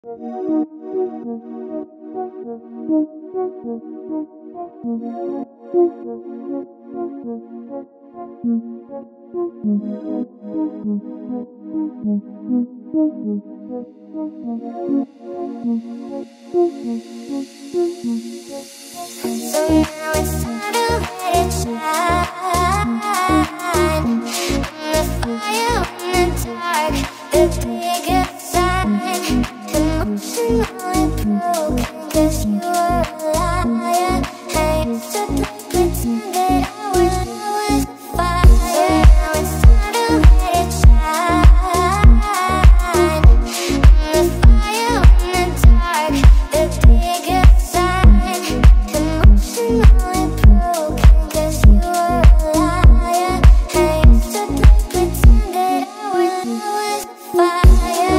now it's time to let it shine. The fire in the dark, the biggest sign. Emotionally broken, 'cause you were a liar. I used to pretend that our love was fire. Now it's time to let it shine. The fire in the dark, the biggest sign. Emotionally broken, 'cause you were a liar. I used to pretend that our love was fire.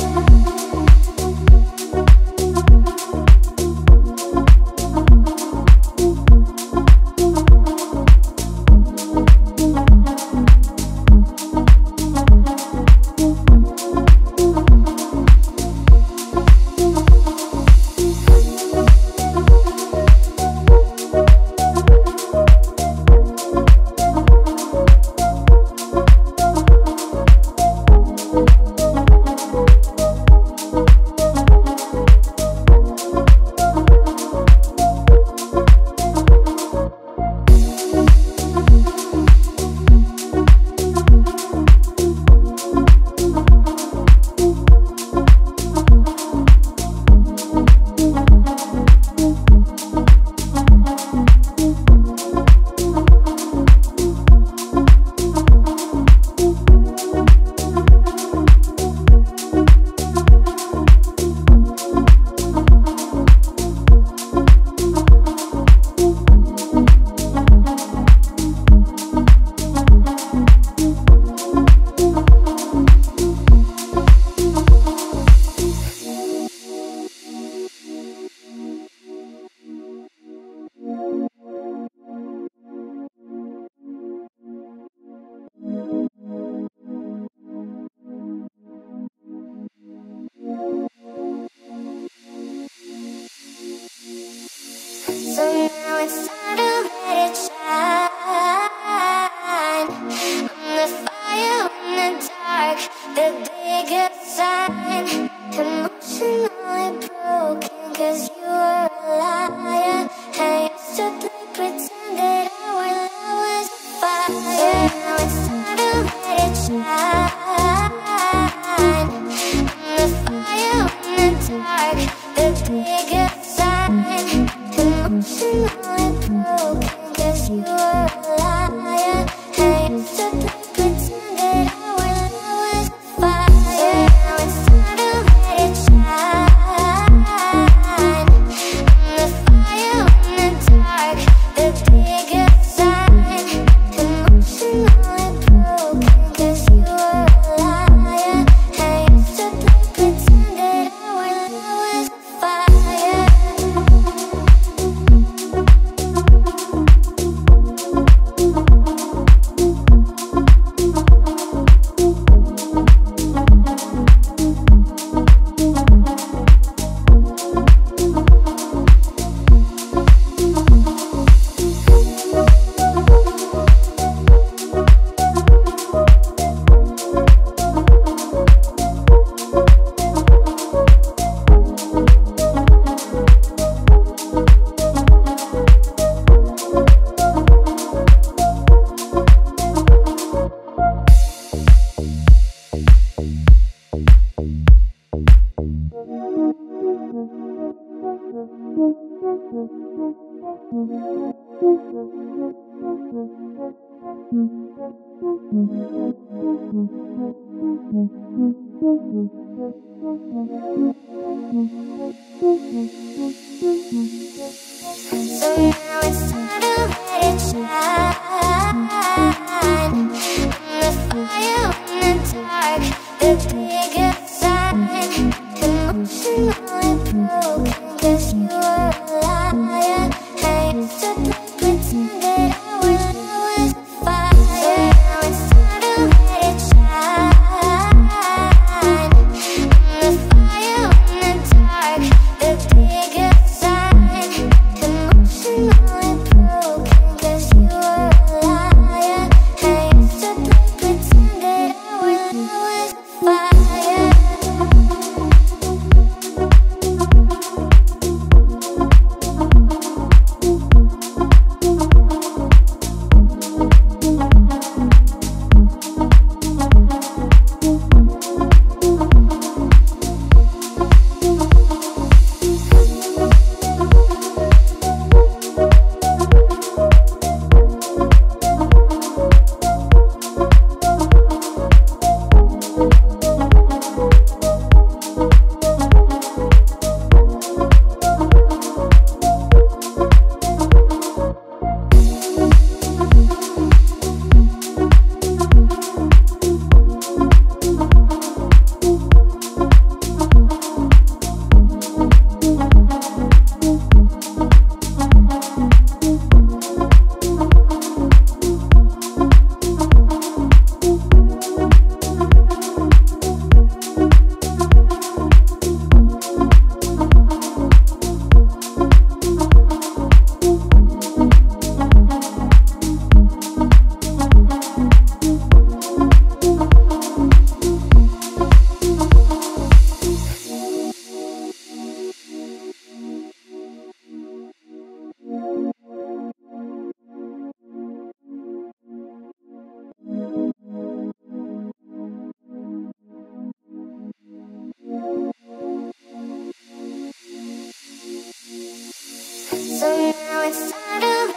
So now it's time to let it shine. The fire in the dark, the biggest sign. Emotionally broken, 'cause you were a liar. I used to pretend that our love was fire. Now it's time to let it shine. The fire in the dark, the biggest sign. Emotionally broken, 'cause you were a liar. I used to pretend that our love was fire. Now it's time to let it shine. The fire in the dark, the biggest sign. Emotionally broken, 'cause you were a liar. I used to pretend that our love was fire. So now it's time to let it shine. The fire in the dark, the biggest sign. Emotionally broken, 'cause you were a liar. I used to pretend that our love was fire. Now it's time to let it shine. The fire in the So now it's time to